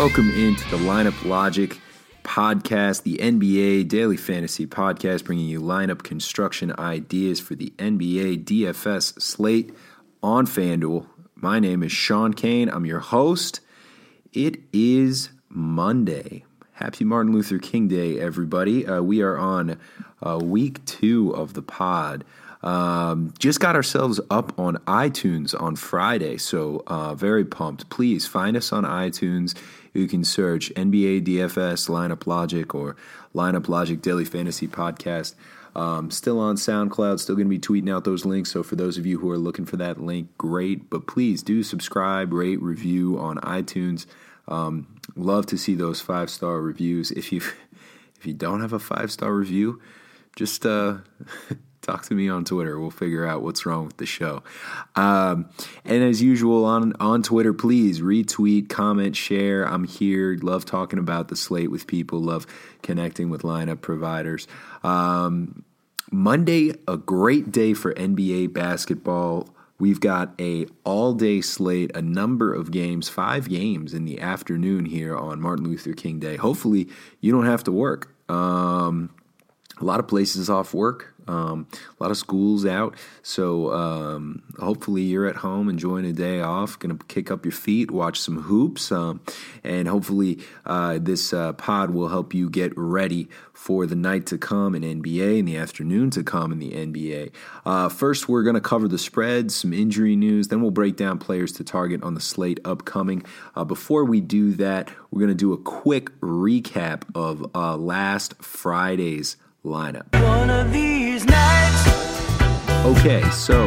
Welcome into the Lineup Logic podcast, the NBA Daily Fantasy Podcast, bringing you lineup construction ideas for the NBA DFS slate on FanDuel. My name is Sean Kane. I'm your host. It is Monday. Happy Martin Luther King Day, everybody. We are on week 2 of the pod. Just got ourselves up on iTunes on Friday, so very pumped. Please find us on iTunes. You can search NBA DFS Lineup Logic or Lineup Logic Daily Fantasy Podcast. Still on SoundCloud, still going to be tweeting out those links, so for those of you who are looking for that link, great. But please do subscribe, rate, review on iTunes. Love to see those 5-star reviews. If you don't have a 5-star review, just talk to me on Twitter. We'll figure out what's wrong with the show. And as usual on Twitter, please retweet, comment, share. I'm here. Love talking about the slate with people. Love connecting with lineup providers. Monday, a great day for NBA basketball. We've got a all-day slate, a number of games, 5 games in the afternoon here on Martin Luther King Day. Hopefully, you don't have to work. A lot of places off work. A lot of schools out, so hopefully you're at home enjoying a day off, going to kick up your feet, watch some hoops, and hopefully this pod will help you get ready for the night to come in NBA and the afternoon to come in the NBA. First, we're going to cover the spreads, some injury news, then we'll break down players to target on the slate upcoming. Before we do that, we're going to do a quick recap of last Friday's lineup. One of these nights. Okay, so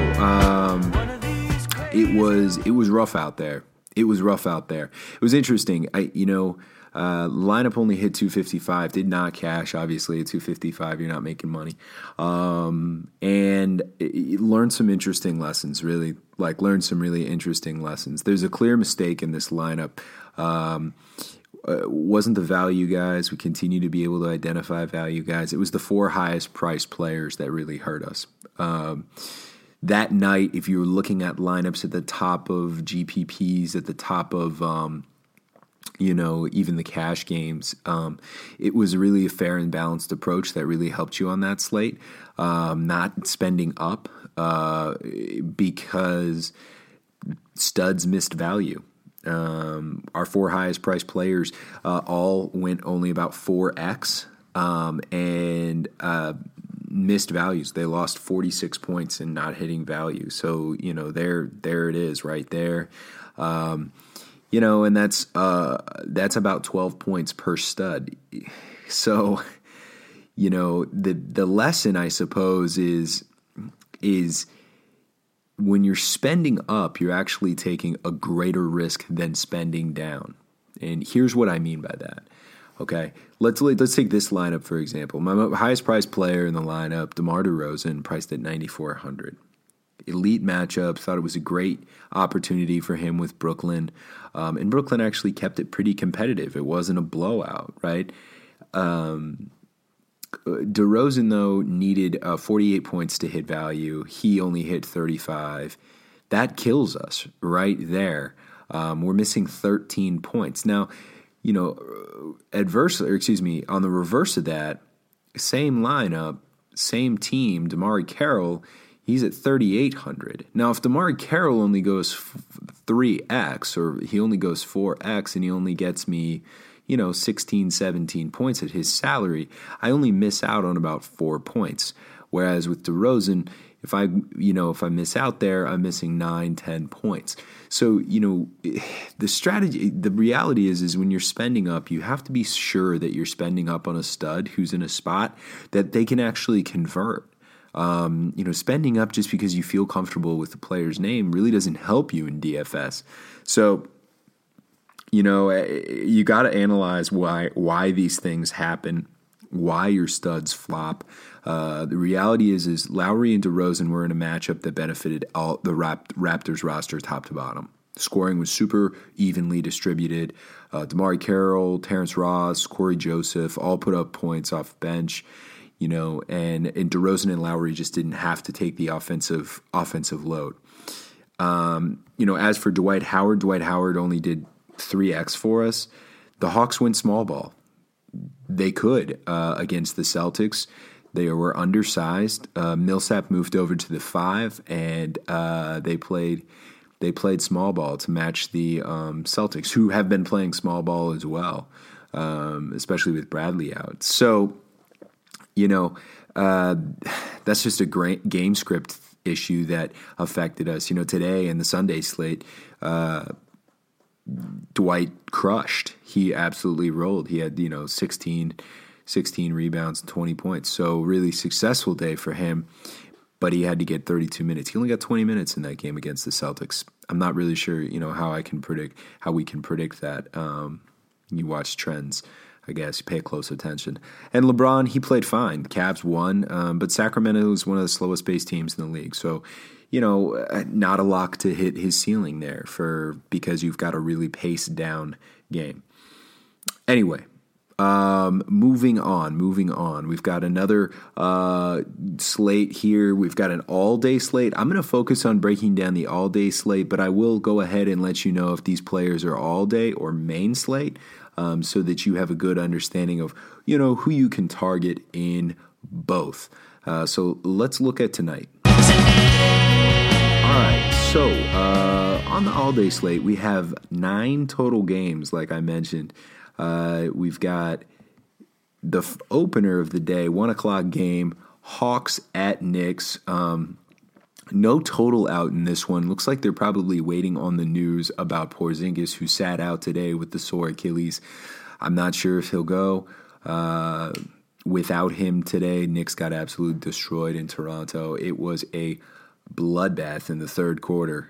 it was rough out there. It was interesting. Lineup only hit 255, did not cash. Obviously, at 255, you're not making money. And learned some interesting lessons. Learned some really interesting lessons. There's a clear mistake in this lineup. Wasn't the value guys. We continue to be able to identify value guys. It was the 4 highest priced players that really hurt us. That night, if you were looking at lineups at the top of GPPs, at the top of, even the cash games, it was really a fair and balanced approach that really helped you on that slate. Not spending up because studs missed value. Our 4 highest priced players all went only about 4x and missed values. They lost 46 points in not hitting value. So, there it is right there. And that's about 12 points per stud. So, the lesson, I suppose, is when you're spending up, you're actually taking a greater risk than spending down. And here's what I mean by that. Okay, let's take this lineup, for example. My highest priced player in the lineup, DeMar DeRozan, priced at $9,400. Elite matchup, thought it was a great opportunity for him with Brooklyn. And Brooklyn actually kept it pretty competitive. It wasn't a blowout, right? DeRozan, though, needed 48 points to hit value. He only hit 35. That kills us right there. We're missing 13 points. Now, on the reverse of that, same lineup, same team, DeMar Carroll, he's at 3,800. Now, if DeMar Carroll only goes 3x or he only goes 4x and he only gets me 16, 17 points at his salary, I only miss out on about 4 points. Whereas with DeRozan, if I miss out there, I'm missing 9, 10 points. So, the strategy, the reality is when you're spending up, you have to be sure that you're spending up on a stud who's in a spot that they can actually convert. Spending up just because you feel comfortable with the player's name really doesn't help you in DFS. So, you got to analyze why these things happen, why your studs flop. The reality is Lowry and DeRozan were in a matchup that benefited all the Raptors roster top to bottom. Scoring was super evenly distributed. DeMar Carroll, Terrence Ross, Corey Joseph all put up points off bench. And DeRozan and Lowry just didn't have to take the offensive load. As for Dwight Howard only did 3x for us. the Hawks went small ball. They could against the Celtics. They were undersized. Millsap moved over to the 5, and they played small ball to match the Celtics, who have been playing small ball as well, especially with Bradley out. So, that's just a great game script issue that affected us. Today in the Sunday slate, Dwight crushed. He absolutely rolled. He had 16 rebounds, 20 points. So really successful day for him. But he had to get 32 minutes. He only got 20 minutes in that game against the Celtics. I'm not really sure, how we can predict that. You watch trends, I guess. You pay close attention. And LeBron, he played fine. Cavs won, but Sacramento is one of the slowest paced teams in the league. So, not a lock to hit his ceiling there because you've got a really paced down game. Anyway. Moving on. We've got another slate here. We've got an all-day slate. I'm going to focus on breaking down the all-day slate, but I will go ahead and let you know if these players are all-day or main slate, so that you have a good understanding of, who you can target in both. So let's look at tonight. All right, so on the all-day slate, we have 9 total games, like I mentioned. We've got the opener of the day, 1 o'clock game, Hawks at Knicks. No total out in this one. Looks like they're probably waiting on the news about Porzingis, who sat out today with the sore Achilles. I'm not sure if he'll go. Without him today, Knicks got absolutely destroyed in Toronto. It was a bloodbath in the third quarter.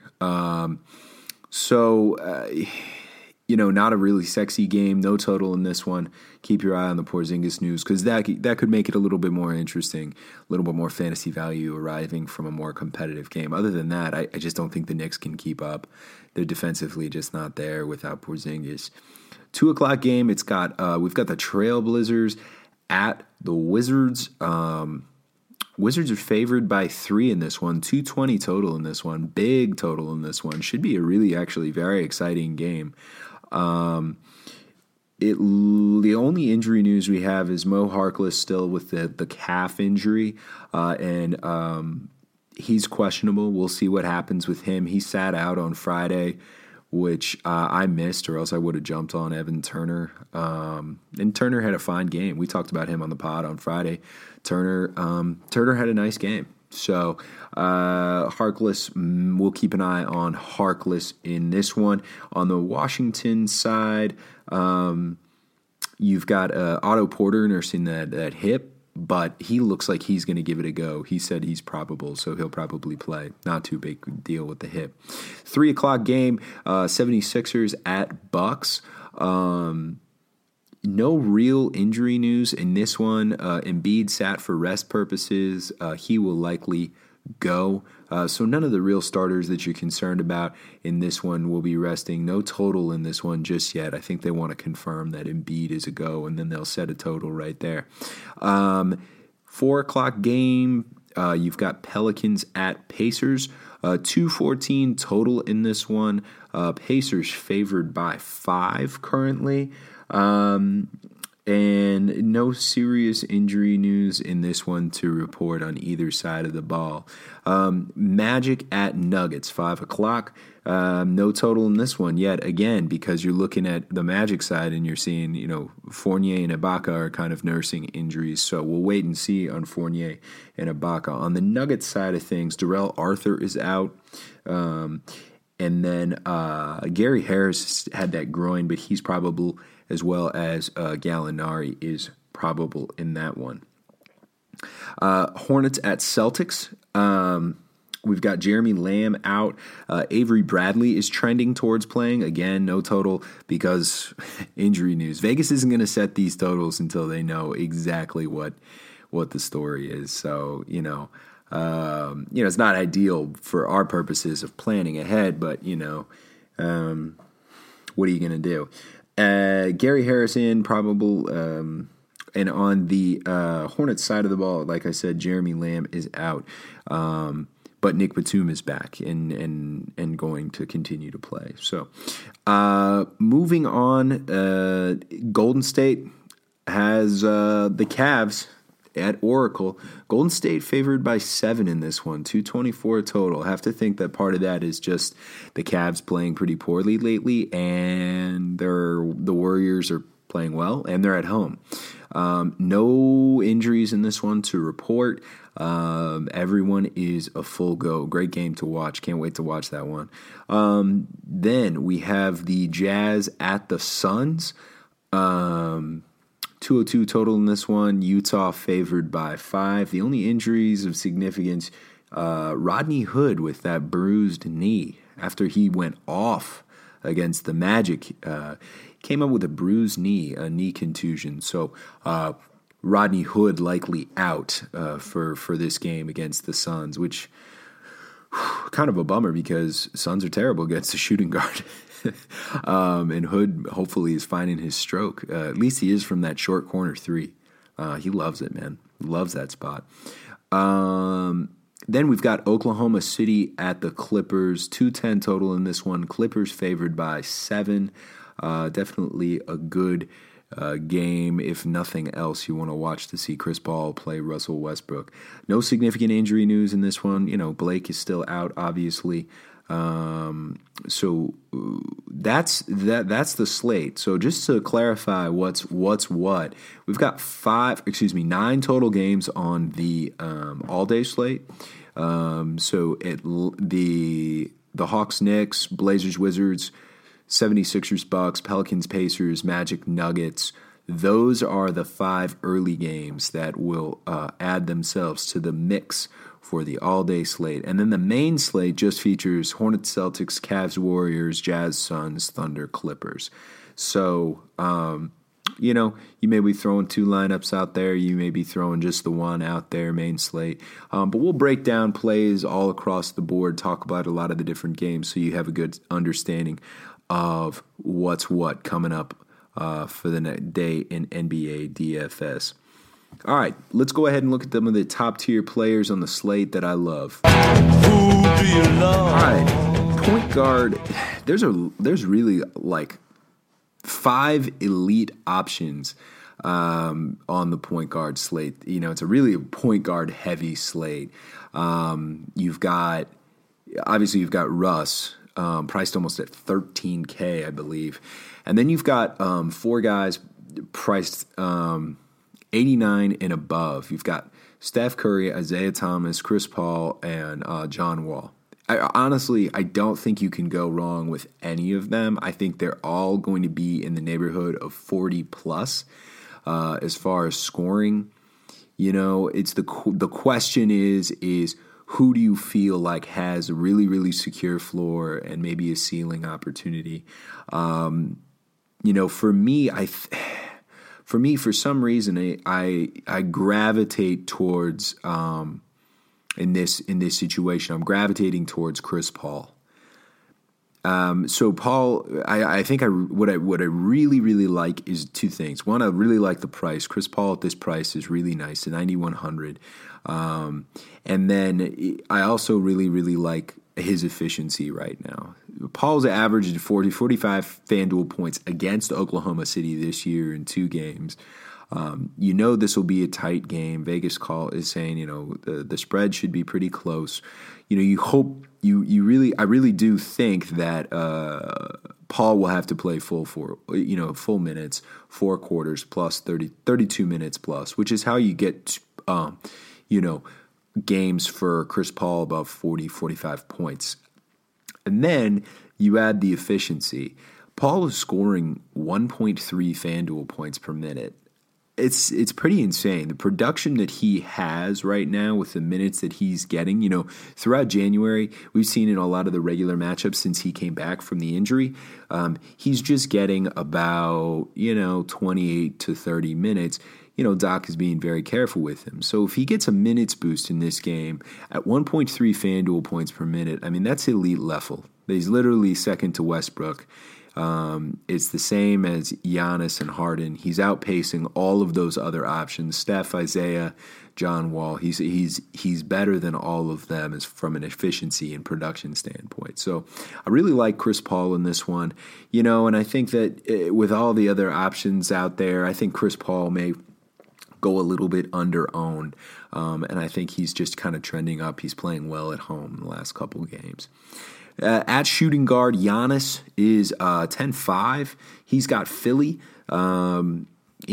Not a really sexy game. No total in this one. Keep your eye on the Porzingis news because that could make it a little bit more interesting, a little bit more fantasy value arriving from a more competitive game. Other than that, I just don't think the Knicks can keep up. They're defensively just not there without Porzingis. 2 o'clock game. We've got the Trailblazers at the Wizards. Wizards are favored by 3 in this one. 220 total in this one. Big total in this one. Should be a really actually very exciting game. The only injury news we have is Mo Harkless still with the calf injury, and he's questionable. We'll see what happens with him. He sat out on Friday, which I missed, or else I would have jumped on Evan Turner. And Turner had a fine game. We talked about him on the pod on Friday. Turner had a nice game. So Harkless, we'll keep an eye on Harkless in this one. On the Washington side, you've got Otto Porter nursing that hip, but he looks like he's going to give it a go. He said he's probable, so he'll probably play. Not too big deal with the hip. 3 o'clock game, 76ers at Bucks. No real injury news in this one. Embiid sat for rest purposes. He will likely go. So none of the real starters that you're concerned about in this one will be resting. No total in this one just yet. I think they want to confirm that Embiid is a go, and then they'll set a total right there. 4 o'clock game, you've got Pelicans at Pacers. 214 total in this one. Pacers favored by 5 currently. And no serious injury news in this one to report on either side of the ball. Magic at Nuggets, 5 o'clock. No total in this one yet, again, because you're looking at the Magic side and you're seeing, Fournier and Ibaka are kind of nursing injuries. So we'll wait and see on Fournier and Ibaka. On the Nuggets side of things, Darrell Arthur is out. And then Gary Harris had that groin, but he's probable, as well as Gallinari is probable in that one. Hornets at Celtics. We've got Jeremy Lamb out. Avery Bradley is trending towards playing. Again, no total because injury news. Vegas isn't going to set these totals until they know exactly what the story is. So, it's not ideal for our purposes of planning ahead, but, what are you going to do? Gary Harrison, probable, and on the Hornets side of the ball, like I said, Jeremy Lamb is out. but Nick Batum is back and going to continue to play. So, moving on, Golden State has the Cavs at Oracle. Golden State favored by 7 in this one, 224 total. I have to think that part of that is just the Cavs playing pretty poorly lately, and the Warriors are playing well, and they're at home. No injuries in this one to report. Everyone is a full go. Great game to watch. Can't wait to watch that one. Then we have the Jazz at the Suns. 202 total in this one. Utah favored by 5. The only injuries of significance, Rodney Hood with that bruised knee after he went off against the Magic. Came up with a bruised knee, a knee contusion. So Rodney Hood likely out for this game against the Suns, which kind of a bummer because Suns are terrible against the shooting guard. And Hood hopefully is finding his stroke. At least he is from that short corner 3. He loves it, man. Loves that spot. Then we've got Oklahoma City at the Clippers. 210 total in this one. Clippers favored by 7. Definitely a good game. If nothing else, you want to watch to see Chris Paul play Russell Westbrook. No significant injury news in this one. Blake is still out, obviously. So that's the slate. So just to clarify what's what, we've got 9 total games on the all-day slate. So the Hawks, Knicks, Blazers, Wizards, 76ers, Bucks, Pelicans, Pacers, Magic, Nuggets. Those are the 5 early games that will add themselves to the mix for the all-day slate. And then the main slate just features Hornets, Celtics, Cavs, Warriors, Jazz, Suns, Thunder, Clippers. So, you may be throwing 2 lineups out there. You may be throwing just the one out there, main slate. But we'll break down plays all across the board, talk about a lot of the different games so you have a good understanding of what's what coming up for the next day in NBA DFS. All right, let's go ahead and look at some of the top-tier players on the slate that I love. Who do you love? All right, point guard. There's really like 5 elite options on the point guard slate. It's a really point guard heavy slate. You've got Russ, priced almost at $13K, I believe, and then you've got 4 guys priced 89 and above. You've got Steph Curry, Isaiah Thomas, Chris Paul, and John Wall. I don't think you can go wrong with any of them. I think they're all going to be in the neighborhood of 40 plus as far as scoring. It's the question is who do you feel like has a really, really secure floor and maybe a ceiling opportunity? For me, for some reason, I gravitate towards in this situation. I'm gravitating towards Chris Paul. So Paul, I think what I really, really like is 2 things. One, I really like the price. Chris Paul at this price is really nice, at $9,100. And then I also really, really like his efficiency right now. Paul's averaged 45 FanDuel points against Oklahoma City this year in 2 games. This will be a tight game. Vegas is saying, the spread should be pretty close. You hope I really do think that Paul will have to play full minutes, 4 quarters plus 32 minutes plus, which is how you get games for Chris Paul above 40, 45 points. And then you add the efficiency. Paul is scoring 1.3 FanDuel points per minute. It's pretty insane. The production that he has right now with the minutes that he's getting, throughout January, we've seen in a lot of the regular matchups since he came back from the injury, he's just getting about, 28 to 30 minutes. Doc is being very careful with him. So if he gets a minutes boost in this game at 1.3 FanDuel points per minute, that's elite level. He's literally second to Westbrook. It's the same as Giannis and Harden. He's outpacing all of those other options. Steph, Isaiah, John Wall. He's better than all of them as from an efficiency and production standpoint. So I really like Chris Paul in this one, and I think that with all the other options out there, I think Chris Paul may go a little bit under-owned, and I think he's just kind of trending up. He's playing well at home in the last couple of games. At shooting guard, Giannis is 10-5. He's got Philly. Good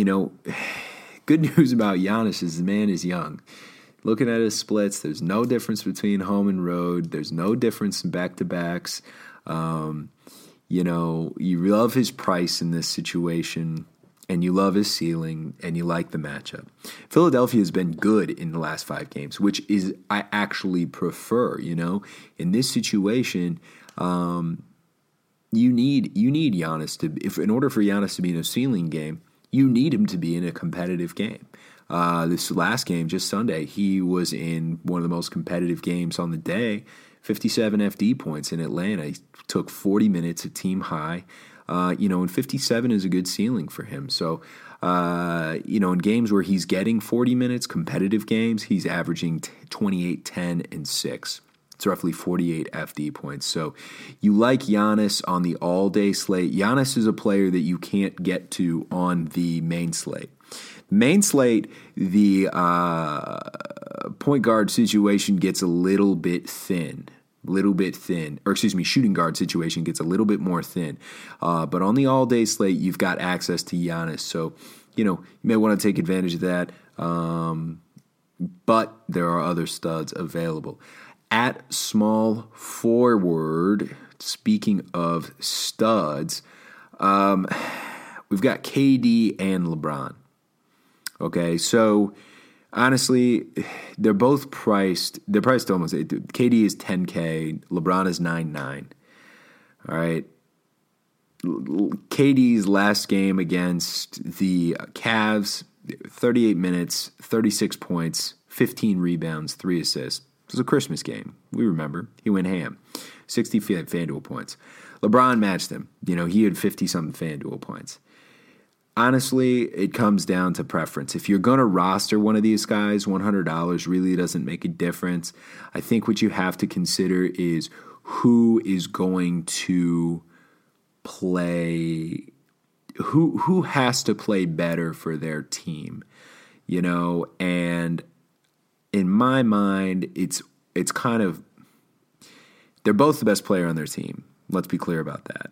news about Giannis is the man is young. Looking at his splits, there's no difference between home and road. There's no difference in back-to-backs. You love his price in this situation, and you love his ceiling, and you like the matchup. Philadelphia has been good in the last 5 games, which is I actually prefer. In this situation, you need Giannis to. In order for Giannis to be in a ceiling game, you need him to be in a competitive game. This last game, just Sunday, he was in one of the most competitive games on the day. 57 FD points in Atlanta. He took 40 minutes at team high. And 57 is a good ceiling for him. So, in games where he's getting 40 minutes, competitive games, he's averaging 28, 10, and 6. It's roughly 48 FD points. So you like Giannis on the all-day slate. Giannis is a player that you can't get to on the main slate. Main slate, the point guard situation gets a little bit thin. Shooting guard situation gets a little bit more thin. But on the all-day slate, you've got access to Giannis. So, you may want to take advantage of that. But there are other studs available. At small forward, speaking of studs, we've got KD and LeBron. Okay, so honestly, they're both priced. They're priced almost. KD is $10K. LeBron is $9.9. All right. KD's last game against the Cavs, 38 minutes, 36 points, 15 rebounds, 3 assists. It was a Christmas game. We remember. He went ham. 60 FanDuel points. LeBron matched him. He had 50-something FanDuel points. Honestly, it comes down to preference. If you're going to roster one of these guys, $100 really doesn't make a difference. I think what you have to consider is who is going to play, who has to play better for their team, and in my mind, it's kind of, they're both the best player on their team. Let's be clear about that.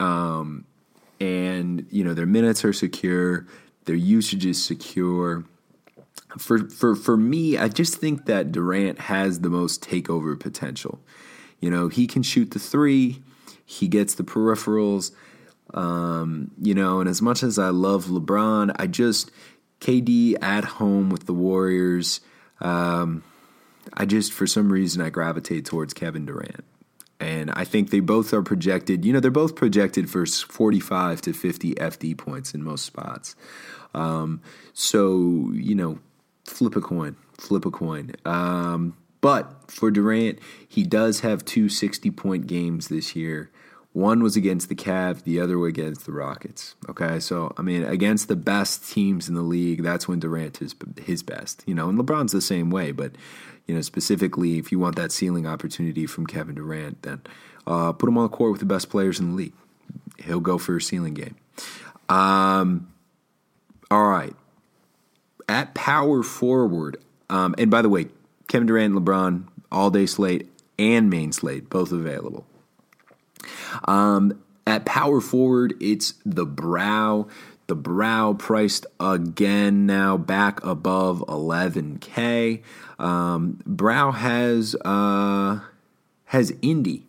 And their minutes are secure, their usage is secure. For me, I just think that Durant has the most takeover potential. He can shoot the 3, he gets the peripherals. And as much as I love LeBron, KD at home with the Warriors. For some reason, I gravitate towards Kevin Durant. And I think they both are projected, they're both projected for 45 to 50 FD points in most spots. So, flip a coin. But for Durant, he does have 2 60-point games this year. One was against the Cavs, the other against the Rockets. Okay, so, against the best teams in the league, that's when Durant is his best. And LeBron's the same way, but, specifically, if you want that ceiling opportunity from Kevin Durant, then put him on the court with the best players in the league. He'll go for a ceiling game. All right. At power forward, and by the way, Kevin Durant and LeBron, all-day slate and main slate, both available. At power forward, it's the Brow. The Brow priced again now back above 11K. Brow has Indy.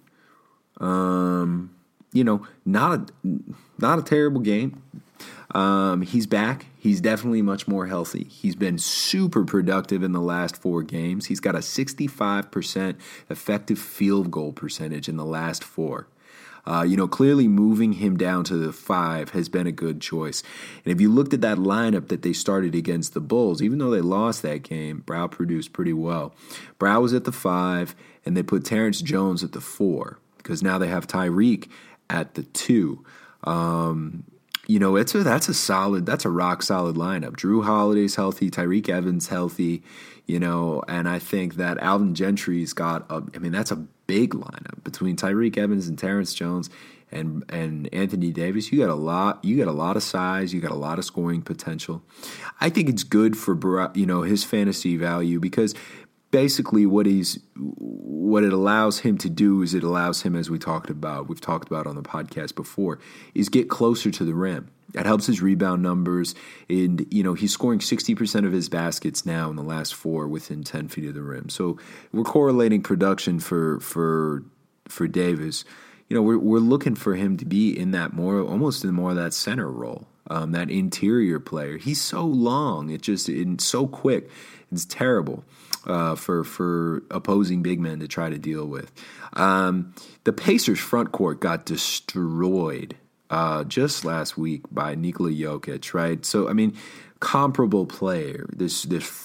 Not a terrible game. He's back. He's definitely much more healthy. He's been super productive in the last 4 games. He's got a 65% effective field goal percentage in the last 4. Clearly moving him down to the 5 has been a good choice. And if you looked at that lineup that they started against the Bulls, even though they lost that game, Brow produced pretty well. Brow was at the 5, and they put Terrence Jones at the 4, because now they have Tyreek at the 2. That's a rock solid lineup. Drew Holiday's healthy, Tyreek Evans healthy, and I think that Alvin Gentry's that's a big lineup between Tyreek Evans and Terrence Jones and Anthony Davis. You got a lot of size, you got a lot of scoring potential. I think it's good for his fantasy value because basically what it allows him to do is it allows him, as we've talked about on the podcast before, is get closer to the rim. That helps his rebound numbers, and he's scoring 60% of his baskets now in the last 4 within 10 feet of the rim. So we're correlating production for Davis. We're looking for him to be in that almost in more of that center role, that interior player. He's so long, it's so quick. It's terrible for opposing big men to try to deal with. The Pacers' front court got destroyed just last week by Nikola Jokic, right? So, comparable player. This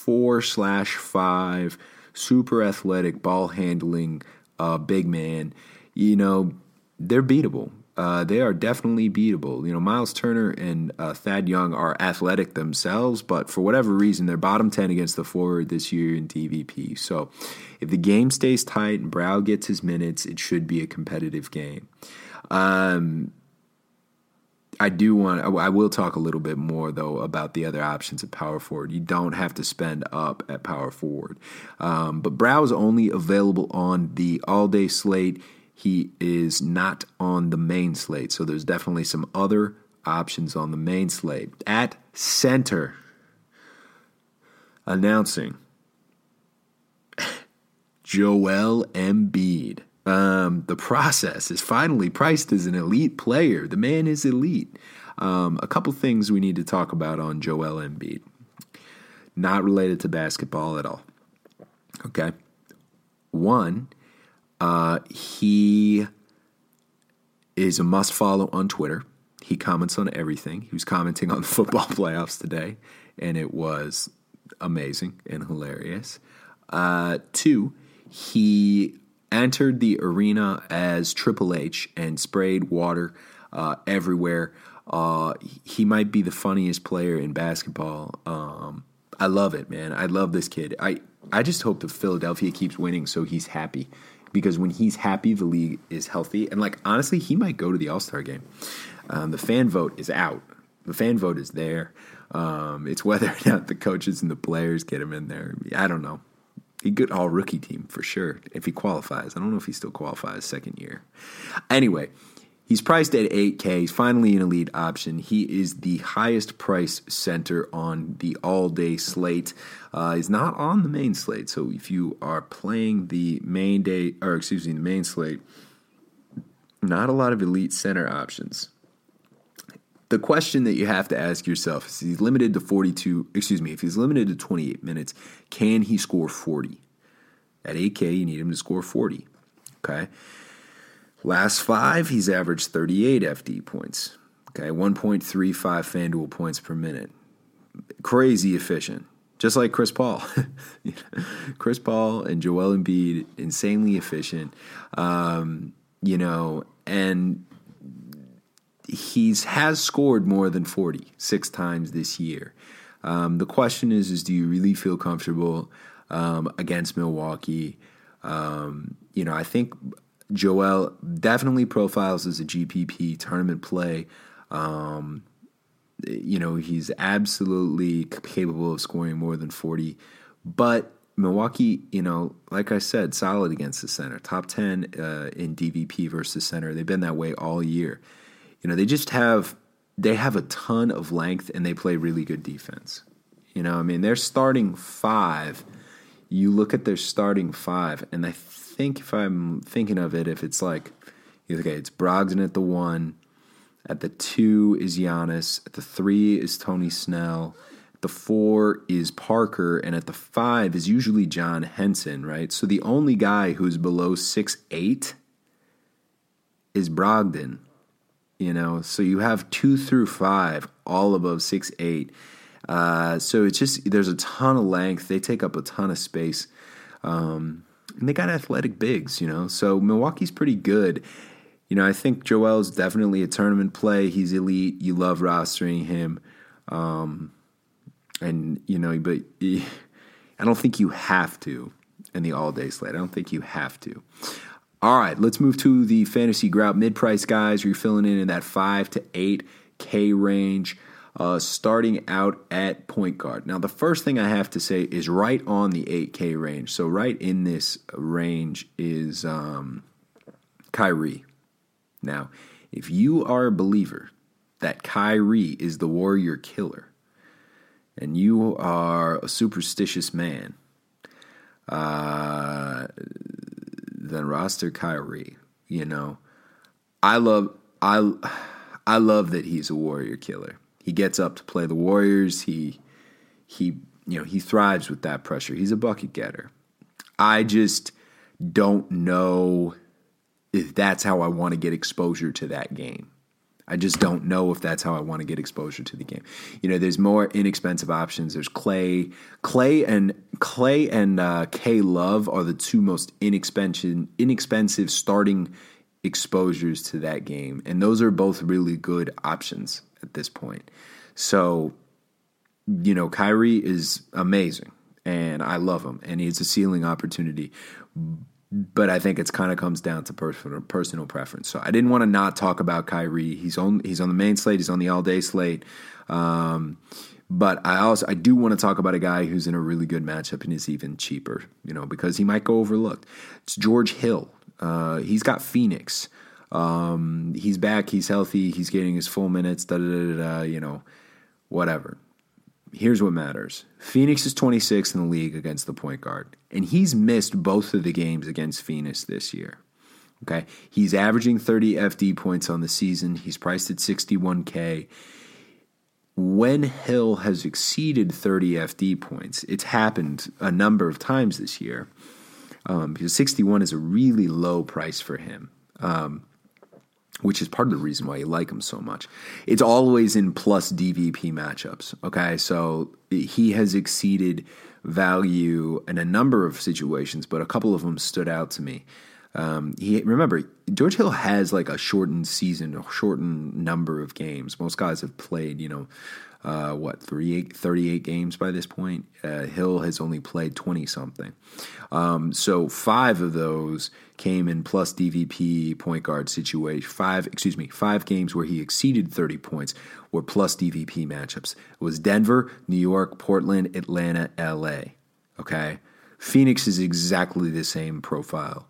4/5 super athletic ball handling big man. They're beatable. They are definitely beatable. Miles Turner and Thad Young are athletic themselves, but for whatever reason, they're bottom 10 against the forward this year in DVP. So if the game stays tight and Brow gets his minutes, it should be a competitive game. I will talk a little bit more, though, about the other options at power forward. You don't have to spend up at power forward. But Brow is only available on the all-day slate. He is not on the main slate, so there's definitely some other options on the main slate. At center, announcing Joel Embiid. The process is finally priced as an elite player. The man is elite. A couple things we need to talk about on Joel Embiid. Not related to basketball at all. Okay. One, he is a must follow on Twitter. He comments on everything. He was commenting on the football playoffs today, and it was amazing and hilarious. Two, he entered the arena as Triple H and sprayed water everywhere. He might be the funniest player in basketball. I love it, man. I love this kid. I just hope that Philadelphia keeps winning so he's happy. Because when he's happy, the league is healthy. And, honestly, he might go to the All-Star game. The fan vote is out. The fan vote is there. It's whether or not the coaches and the players get him in there. I don't know. He could all-rookie team for sure if he qualifies. I don't know if he still qualifies second year. Anyway, he's priced at $8K. He's finally an elite option. He is the highest price center on the all-day slate. He's not on the main slate. So if you are playing the main slate, not a lot of elite center options. The question that you have to ask yourself is, if he's limited to 28 minutes, can he score 40? At 8K, you need him to score 40. Okay. Last 5, he's averaged 38 FD points. Okay, 1.35 FanDuel points per minute. Crazy efficient. Just like Chris Paul. Chris Paul and Joel Embiid, insanely efficient. And he has scored more than 40 6 times this year. The question is do you really feel comfortable against Milwaukee? I think Joel definitely profiles as a GPP tournament play. He's absolutely capable of scoring more than 40. But Milwaukee, like I said, solid against the center. Top 10 in DVP versus center. They've been that way all year. They have a ton of length and they play really good defense. Their starting 5, you look at their starting 5, and I think if I'm thinking of it, if it's it's Brogdon at the 1, at the 2 is Giannis, at the 3 is Tony Snell, at the 4 is Parker, and at the 5 is usually John Henson, right? So the only guy who's below 6'8" is Brogdon, So you have 2 through 5 all above 6'8". So it's just, there's a ton of length. They take up a ton of space. And they got athletic bigs, So Milwaukee's pretty good. I think Joel's definitely a tournament play. He's elite. You love rostering him. But I don't think you have to in the all-day slate. I don't think you have to. All right, let's move to the fantasy grout mid-price guys. You're filling in that 5 to 8K range, starting out at point guard. Now, the first thing I have to say is right on the 8K range. So right in this range is Kyrie. Now, if you are a believer that Kyrie is the Warrior killer, and you are a superstitious man, then roster Kyrie. I love that he's a Warrior killer. He gets up to play the Warriors. He thrives with that pressure. He's a bucket getter. I just don't know if that's how I want to get exposure to that game. I just don't know if that's how I want to get exposure to the game. There's more inexpensive options. There's Clay and K Love are the two most inexpensive starting exposures to that game, and those are both really good options at this point. So, Kyrie is amazing, and I love him, and he's a ceiling opportunity. But I think it kind of comes down to personal preference. So I didn't want to not talk about Kyrie. He's on the main slate. He's on the all-day slate. But I do want to talk about a guy who's in a really good matchup and is even cheaper, because he might go overlooked. It's George Hill. He's got Phoenix. He's back. He's healthy. He's getting his full minutes. Whatever. Here's what matters. Phoenix is 26th in the league against the point guard, and he's missed both of the games against Phoenix this year. Okay, he's averaging 30 FD points on the season. He's priced at $61K. When Hill has exceeded 30 FD points, it's happened a number of times this year, because 61 is a really low price for him. Which is part of the reason why you like him so much. It's always in plus DVP matchups, okay? So he has exceeded value in a number of situations, but a couple of them stood out to me. Remember, George Hill has like a shortened season, a shortened number of games. Most guys have played, 38 games by this point. Hill has only played 20-something. So 5 of those came in plus DVP point guard situation. 5 games where he exceeded 30 points were plus DVP matchups. It was Denver, New York, Portland, Atlanta, LA. Okay? Phoenix is exactly the same profile.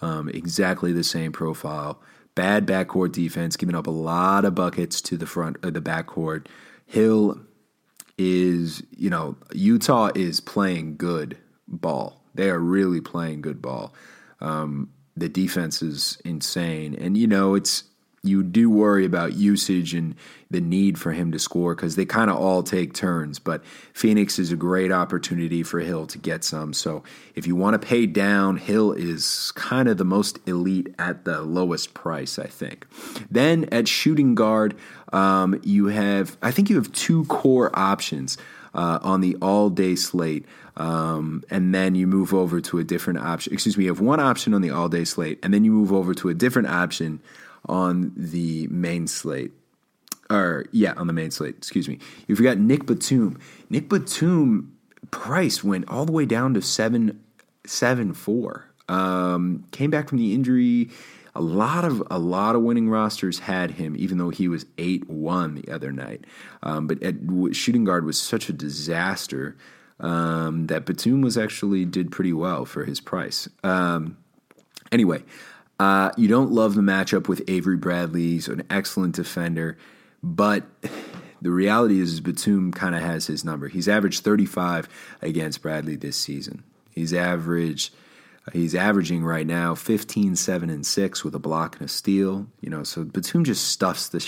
Bad backcourt defense, giving up a lot of buckets to the front of the backcourt. Hill is, Utah is playing good ball. They are really playing good ball. The defense is insane. And, you do worry about usage and the need for him to score because they kind of all take turns. But Phoenix is a great opportunity for Hill to get some. So if you want to pay down, Hill is kind of the most elite at the lowest price, I think. Then at shooting guard, you have 2 core options on the all-day slate. And then you move over to a different option. You have one option on the all-day slate, and then you move over to a different option on the main slate. On the main slate, You forgot Nick Batum. Nick Batum price went all the way down to 7.4. Came back from the injury. A lot of winning rosters had him, even though he was 8-1 the other night. But at shooting guard was such a disaster that Batum did pretty well for his price. Anyway, you don't love the matchup with Avery Bradley. He's an excellent defender, but the reality is Batum kind of has his number. He's averaged 35 against Bradley this season. He's averaging right now 15, 7, and 6 with a block and a steal. So Batum just stuffs the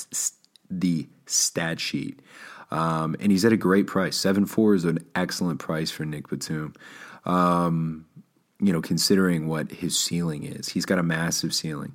stat sheet. And he's at a great price. 7.4 is an excellent price for Nick Batum. Considering what his ceiling is. He's got a massive ceiling.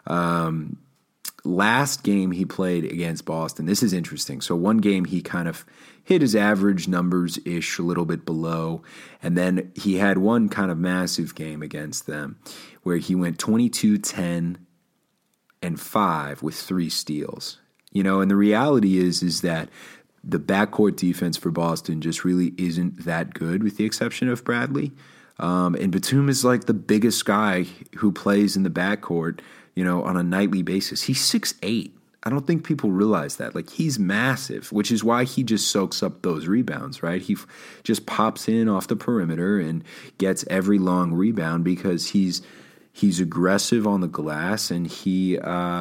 Last game he played against Boston, this is interesting. So one game he kind of hit his average numbers-ish, a little bit below, and then he had one kind of massive game against them where he went 22-10, and 5 with 3 steals. And the reality is that the backcourt defense for Boston just really isn't that good, with the exception of Bradley. And Batum is like the biggest guy who plays in the backcourt, on a nightly basis. He's 6'8". I don't think people realize that. Like, he's massive, which is why he just soaks up those rebounds, right? He just pops in off the perimeter and gets every long rebound because he's aggressive on the glass, and he's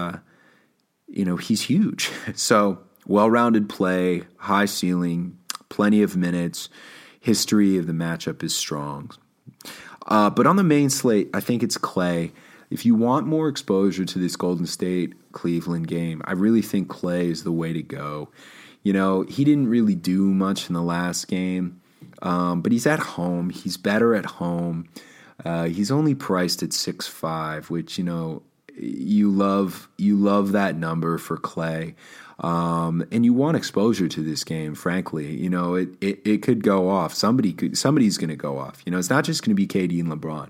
huge. So, well-rounded play, high ceiling, plenty of minutes. History of the matchup is strong. But on the main slate, I think it's Klay. If you want more exposure to this Golden State-Cleveland game, I really think Klay is the way to go. He didn't really do much in the last game, but he's at home. He's better at home. He's only priced at 6.5, which, you love that number for Klay. And you want exposure to this game, frankly. It could go off. Somebody's going to go off. It's not just going to be KD and LeBron.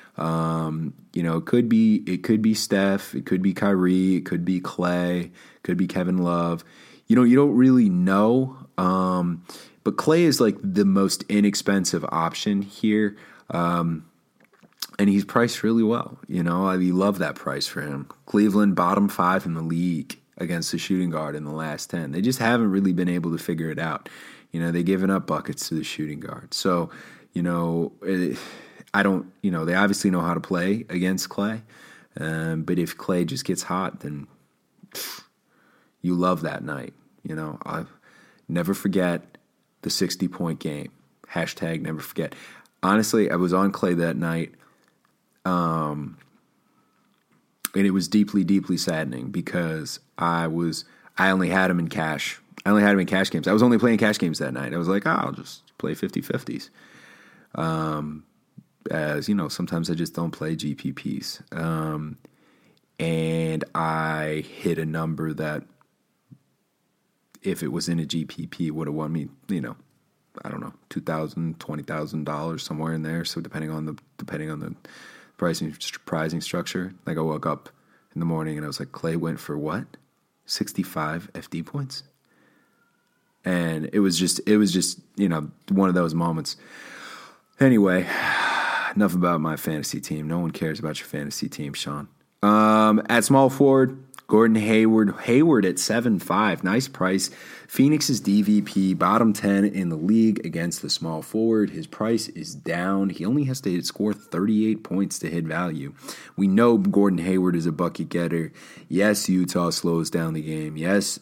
It could be Steph, it could be Kyrie, it could be Klay, it could be Kevin Love. You don't really know. But Klay is like the most inexpensive option here. And he's priced really well. I love that price for him. Cleveland, bottom 5 in the league against the shooting guard in the last 10. They just haven't really been able to figure it out. They've given up buckets to the shooting guard. So, I don't, they obviously know how to play against Klay. But if Klay just gets hot, then you love that night. I never forget the 60-point game. # never forget. Honestly, I was on Klay that night. And it was deeply, deeply saddening because I only had him in cash. I only had him in cash games. I was only playing cash games that night. I was like, I'll just play 50-50s. As sometimes I just don't play GPPs. And I hit a number that, if it was in a GPP, would have won me, I don't know, $2,000, $20,000, somewhere in there. So depending on the pricing structure, like I woke up in the morning and I was like, Klay went for what? 65 FD points. And it was just one of those moments. Anyway, enough about my fantasy team. No one cares about your fantasy team, Sean. At small forward, Gordon Hayward. Hayward at 7.5. Nice price. Phoenix's DVP, bottom 10 in the league against the small forward. His price is down. He only has to score 38 points to hit value. We know Gordon Hayward is a bucket getter. Yes, Utah slows down the game. Yes,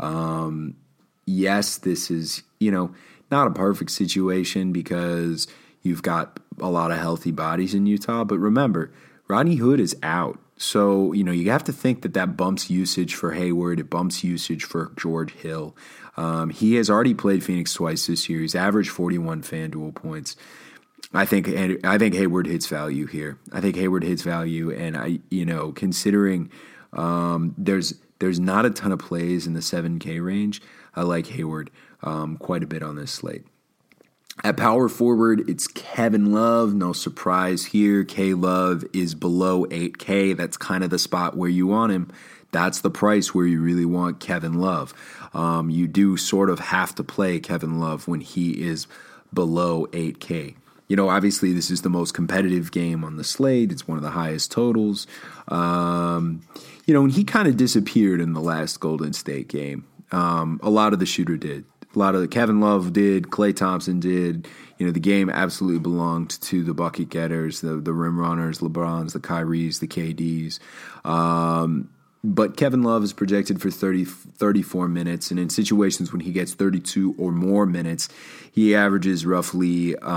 this is, not a perfect situation because you've got a lot of healthy bodies in Utah. But remember, Rodney Hood is out. So, you have to think that bumps usage for Hayward. It bumps usage for George Hill. He has already played Phoenix twice this year. He's averaged 41 FanDuel points. I think Hayward hits value here. I think Hayward hits value, and considering there's not a ton of plays in the 7K range, I like Hayward quite a bit on this slate. At power forward, it's Kevin Love. No surprise here. K-Love is below 8K. That's kind of the spot where you want him. That's the price where you really want Kevin Love. You do sort of have to play Kevin Love when he is below 8K. Obviously this is the most competitive game on the slate. It's one of the highest totals. And he kind of disappeared in the last Golden State game. A lot of the shooter did. A lot of Kevin Love did, Klay Thompson did. The game absolutely belonged to the bucket getters, the rim runners, LeBrons, the Kyries, the KDs. But Kevin Love is projected for 34 minutes, and in situations when he gets 32 or more minutes, he averages roughly 38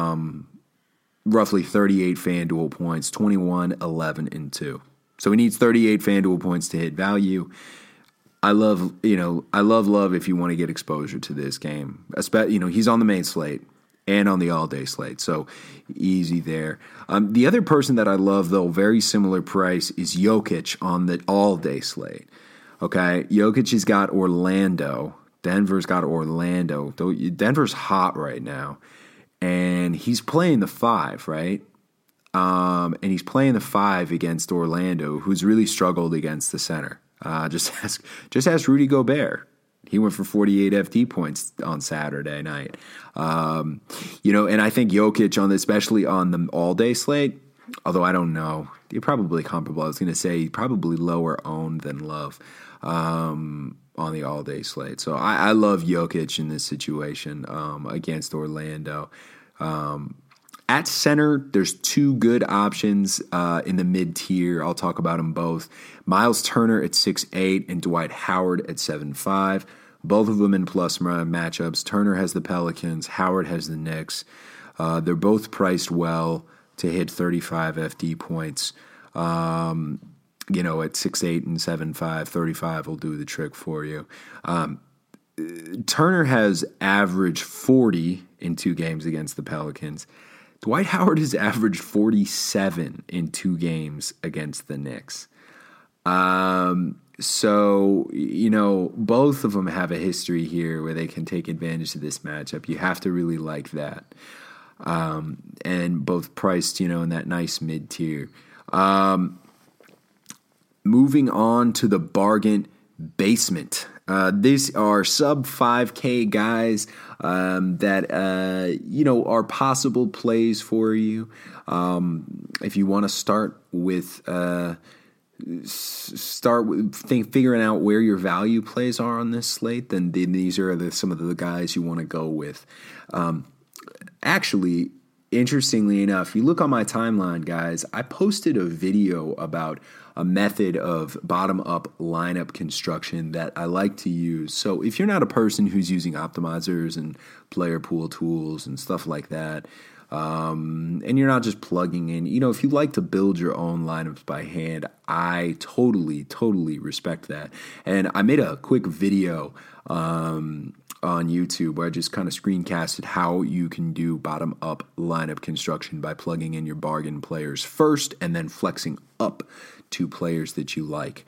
FanDuel points, 21, 11, and 2. So he needs 38 FanDuel points to hit value. I love Love if you want to get exposure to this game. He's on the main slate and on the all-day slate, so easy there. The other person that I love, though, very similar price, is Jokic on the all-day slate. Okay, Jokic has got Orlando. Denver's got Orlando. Denver's hot right now, and he's playing the 5, right? and he's playing the 5 against Orlando, who's really struggled against the center. Just ask Rudy Gobert. He went for 48 FD points on Saturday night. And I think Jokic, especially on the all-day slate, although I don't know, you're probably comparable. I was going to say probably lower owned than Love on the all-day slate. So I love Jokic in this situation against Orlando. At center, there's 2 good options in the mid-tier. I'll talk about them both. Miles Turner at 6'8" and Dwight Howard at 7'5". Both of them in plus matchups. Turner has the Pelicans. Howard has the Knicks. They're both priced well to hit 35 FD points. At 6'8" and 7'5", 35 will do the trick for you. Turner has averaged 40 in 2 games against the Pelicans. Dwight Howard has averaged 47 in 2 games against the Knicks. So, both of them have a history here where they can take advantage of this matchup. You have to really like that. And both priced, in that nice mid-tier. Moving on to the bargain basement. These are sub 5K guys that are possible plays for you. If you want to start with figuring out where your value plays are on this slate, then these are some of the guys you want to go with. Actually, interestingly enough, you look on my timeline, guys, I posted a video about a method of bottom-up lineup construction that I like to use. So if you're not a person who's using optimizers and player pool tools and stuff like that, and you're not just plugging in, if you like to build your own lineups by hand, I totally respect that. And I made a quick video on YouTube where I just kind of screencasted how you can do bottom-up lineup construction by plugging in your bargain players first and then flexing up to players that you like.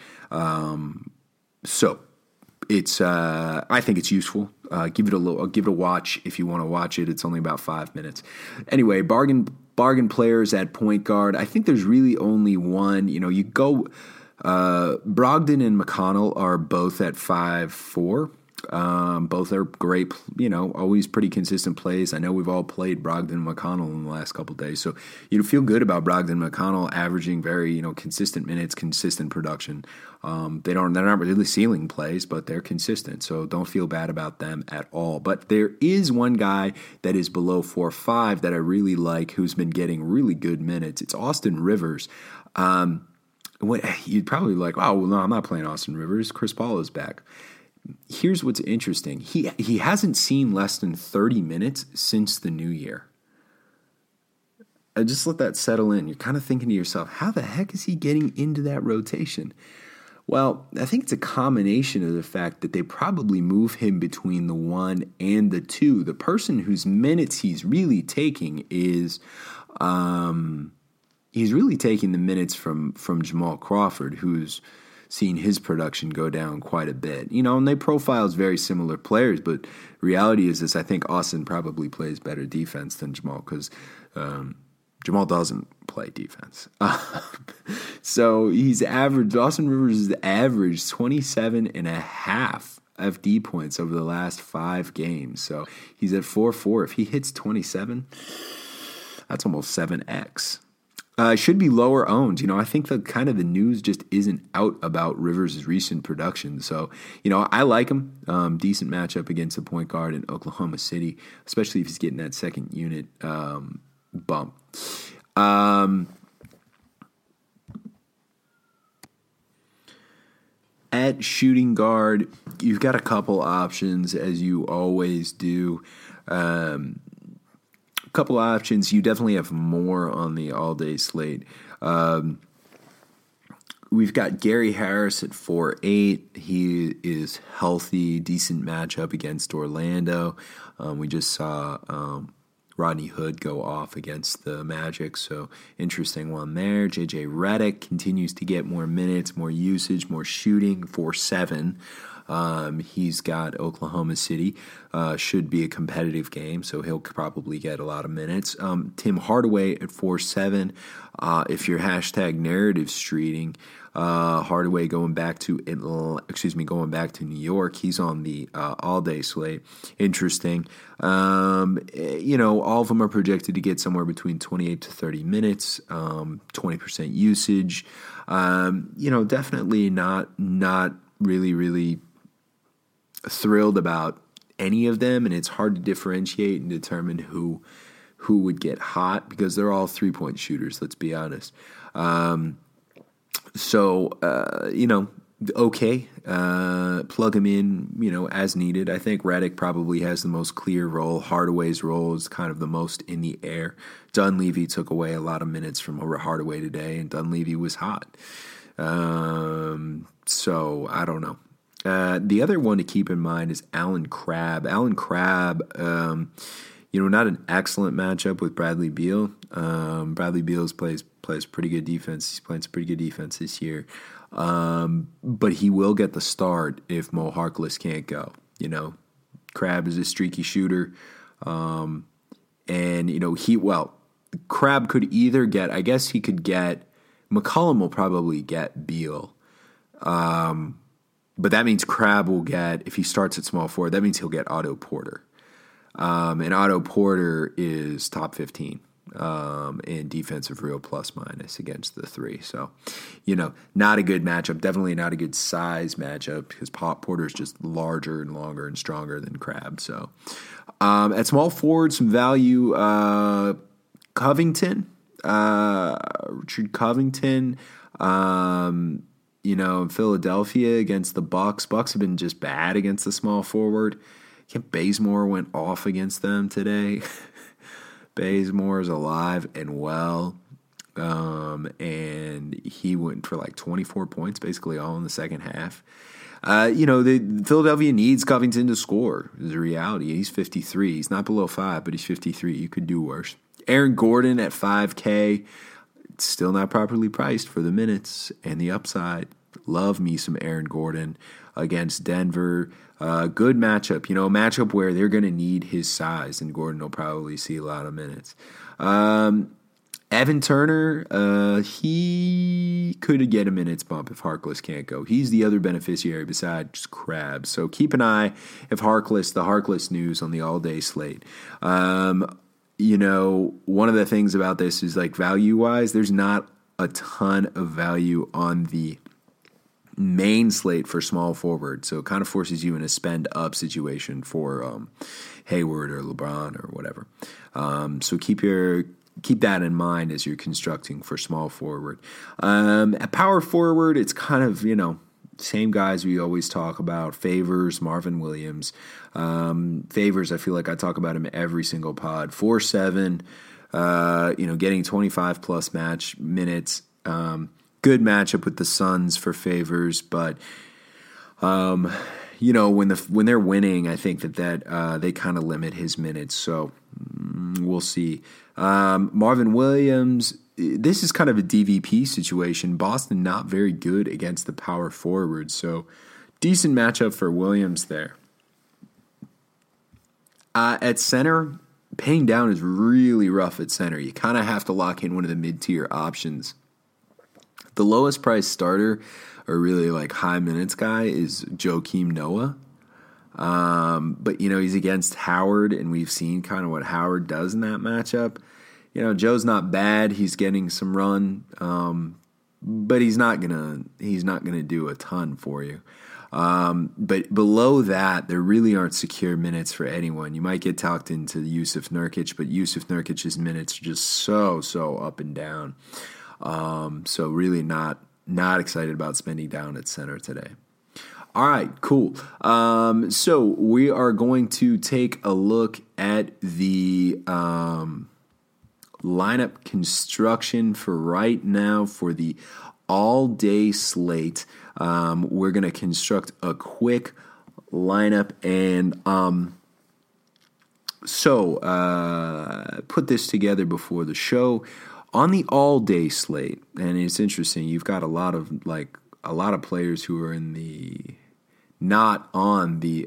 So it's I think it's useful. Give it a watch if you want to watch it. It's only about 5 minutes. Anyway, bargain players at point guard. I think there's really only one. You go Brogdon and McConnell are both at 5'4". Both are great, always pretty consistent plays. I know we've all played Brogdon and McConnell in the last couple of days, so you feel good about Brogdon and McConnell averaging very, consistent minutes, consistent production. They're not really ceiling plays, but they're consistent, so don't feel bad about them at all. But there is one guy that is below 4.5 that I really like, who's been getting really good minutes. It's Austin Rivers. You'd probably be like, oh, well, no, I'm not playing Austin Rivers. Chris Paul is back. Here's what's interesting. He hasn't seen less than 30 minutes since the new year. Just let that settle in. You're kind of thinking to yourself, how the heck is he getting into that rotation? Well, I think it's a combination of the fact that they probably move him between the 1 and the 2. The person whose minutes he's really taking is he's really taking the minutes from Jamal Crawford, who's seen his production go down quite a bit. And they profile as very similar players, but reality is this: I think Austin probably plays better defense than Jamal, because Jamal doesn't play defense. So Austin Rivers has averaged 27.5 FD points over the last 5 games. So he's at 4.4. If he hits 27, that's almost 7x. Should be lower owned. I think the news just isn't out about Rivers' recent production. So, I like him. Decent matchup against the point guard in Oklahoma City, especially if he's getting that second unit bump. At shooting guard, you've got a couple options, as you always do. Couple options. You definitely have more on the all-day slate. We've got Gary Harris at 4.8. He is healthy, decent matchup against Orlando. We just saw Rodney Hood go off against the Magic, so interesting one there. JJ Redick continues to get more minutes, more usage, more shooting, 4.7. He's got Oklahoma City. Should be a competitive game, so he'll probably get a lot of minutes. Tim Hardaway at 4.7. If you're hashtag narrative streeting, Hardaway going back to New York. He's on the all-day slate. Interesting. All of them are projected to get somewhere between 28 to 30 minutes, 20% usage. Definitely not really thrilled about any of them, and it's hard to differentiate and determine who would get hot because they're all three-point shooters, let's be honest. Okay, plug him in, as needed. I think Redick probably has the most clear role. Hardaway's role is kind of the most in the air. Dunleavy took away a lot of minutes from Hardaway today, and Dunleavy was hot. So I don't know. The other one to keep in mind is Allen Crabbe. Allen Crabbe, not an excellent matchup with Bradley Beal. Bradley Beal plays pretty good defense. He's playing some pretty good defense this year. But he will get the start if Mo Harkless can't go. Crabbe is a streaky shooter. Crabbe could either get, I guess he could get, McCollum will probably get Beal. But that means Crabbe will get, if he starts at small forward, that means he'll get Otto Porter. And Otto Porter is top 15 in defensive real plus minus against the three. So, not a good matchup. Definitely not a good size matchup because Porter is just larger and longer and stronger than Crabbe. So, at small forward, some value. Covington, Richard Covington. In Philadelphia against the Bucks. Bucks have been just bad against the small forward. Kent Bazemore went off against them today. Bazemore is alive and well. And he went for like 24 points, basically all in the second half. The Philadelphia needs Covington to score is a reality. He's 53. He's not below 5, but he's 53. You could do worse. Aaron Gordon at 5K. Still not properly priced for the minutes and the upside. Love me some Aaron Gordon against Denver. Good matchup. A matchup where they're going to need his size, and Gordon will probably see a lot of minutes. Evan Turner, he could get a minutes bump if Harkless can't go. He's the other beneficiary besides Crabbe. So keep an eye if the Harkless news on the all-day slate. One of the things about this is like value-wise, there's not a ton of value on the main slate for small forward. So it kind of forces you in a spend-up situation for Hayward or LeBron or whatever. So keep that in mind as you're constructing for small forward. At power forward, it's kind of, same guys we always talk about. Favors, Marvin Williams. Favors, I feel like I talk about him every single pod. 4.7, getting 25-plus match minutes. Good matchup with the Suns for Favors, but when they're winning, I think that they kind of limit his minutes. So we'll see. Marvin Williams, this is kind of a DVP situation. Boston not very good against the power forward, so decent matchup for Williams there. At center, paying down is really rough at center. You kind of have to lock in one of the mid-tier options. The lowest price starter, or really like high minutes guy, is Joakim Noah. But, he's against Howard, and we've seen kind of what Howard does in that matchup. Joe's not bad. He's getting some run, but he's not gonna do a ton for you. But below that, there really aren't secure minutes for anyone. You might get talked into Jusuf Nurkic, but Jusuf Nurkic's minutes are just so up and down. So really not excited about spending down at center today. All right, cool. So we are going to take a look at the lineup construction for right now for the all-day slate. We're going to construct a quick lineup and put this together before the show. On the all-day slate, and it's interesting, you've got a lot of players who are in the not on the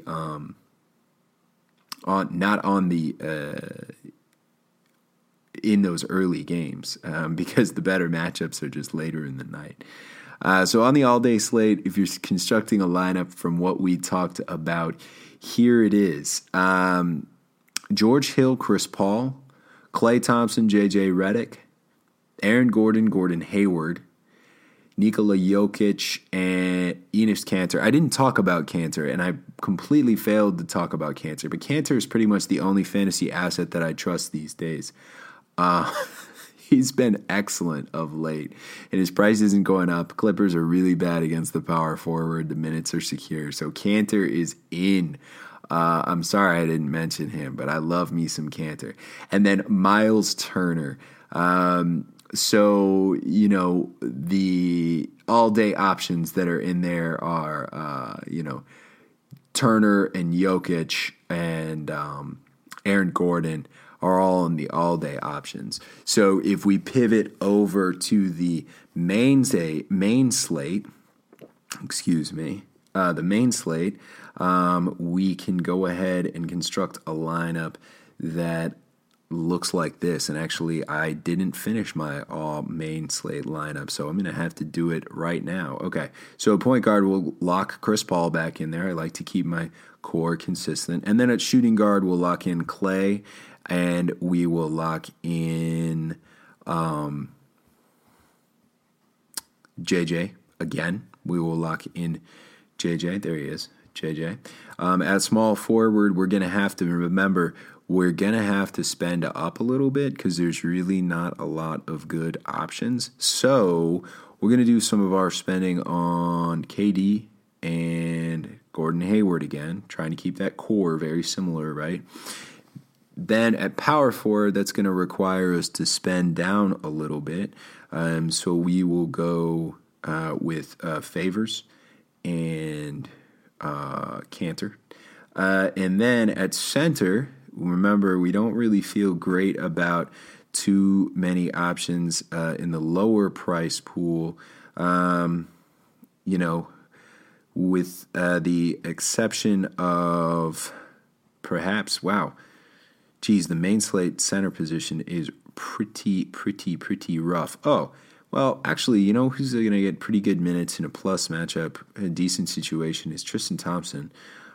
in those early games because the better matchups are just later in the night. So on the all-day slate, if you're constructing a lineup from what we talked about, here it is. George Hill, Chris Paul, Klay Thompson, J.J. Redick, Aaron Gordon, Gordon Hayward, Nikola Jokic, and Enes Kanter. I didn't talk about Kanter, and I completely failed to talk about Kanter, but Kanter is pretty much the only fantasy asset that I trust these days. He's been excellent of late, and his price isn't going up. Clippers are really bad against the power forward. The minutes are secure, so Kanter is in. I'm sorry I didn't mention him, but I love me some Kanter. And then Miles Turner. So, the all-day options that are in there are, Turner and Jokic and Aaron Gordon are all in the all-day options. So if we pivot over to the main slate, we can go ahead and construct a lineup that looks like this. And actually, I didn't finish my all main slate lineup, so I'm going to have to do it right now. Okay, so point guard, we'll lock Chris Paul back in there. I like to keep my core consistent. And then at shooting guard, we'll lock in Klay, and we will lock in JJ again. We will lock in JJ. There he is, JJ. At small forward, we're going to have to remember we're going to have to spend up a little bit because there's really not a lot of good options. So we're going to do some of our spending on KD and Gordon Hayward again, trying to keep that core very similar, right? Then at power forward, that's going to require us to spend down a little bit. So we will go with Favors and Kanter. And then at center, remember, we don't really feel great about too many options in the lower price pool, with the exception of perhaps, the main slate center position is pretty rough. Oh, well, actually, who's going to get pretty good minutes in a plus matchup, a decent situation, is Tristan Thompson.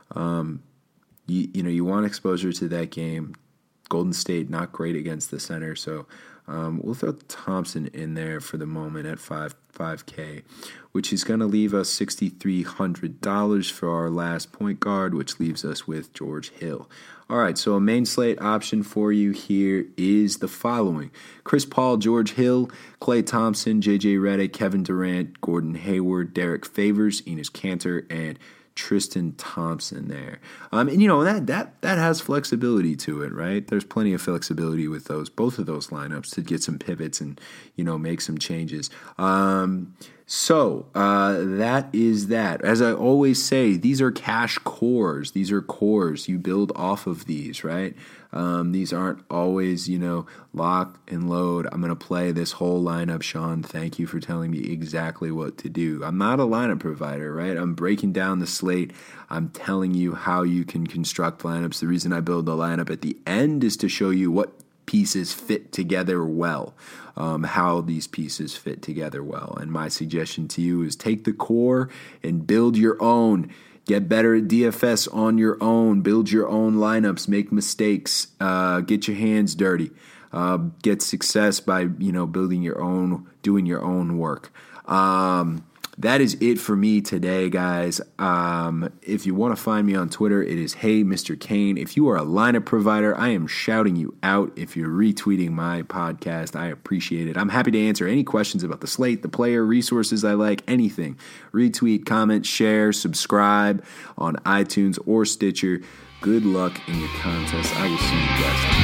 You want exposure to that game. Golden State not great against the center, so we'll throw Thompson in there for the moment at $5K, which is going to leave us $6,300 for our last point guard, which leaves us with George Hill. All right, so a main slate option for you here is the following: Chris Paul, George Hill, Klay Thompson, J.J. Redick, Kevin Durant, Gordon Hayward, Derek Favors, Enes Kanter, and Tristan Thompson there. And that has flexibility to it, right? There's plenty of flexibility with both of those lineups to get some pivots and, make some changes. So that is that. As I always say, these are cash cores. These are cores. You build off of these, right? These aren't always, lock and load. I'm going to play this whole lineup, Sean. Thank you for telling me exactly what to do. I'm not a lineup provider, right? I'm breaking down the slate. I'm telling you how you can construct lineups. The reason I build the lineup at the end is to show you what pieces fit together well, how these pieces fit together well. And my suggestion to you is take the core and build your own. Get better at DFS on your own. Build your own lineups. Make mistakes. Get your hands dirty. Get success by building your own, doing your own work. That is it for me today, guys. If you want to find me on Twitter, it is Hey Mr. Kane. If you are a lineup provider, I am shouting you out. If you're retweeting my podcast, I appreciate it. I'm happy to answer any questions about the slate, the player, resources I like, anything. Retweet, comment, share, subscribe on iTunes or Stitcher. Good luck in your contest. I will see you guys tomorrow.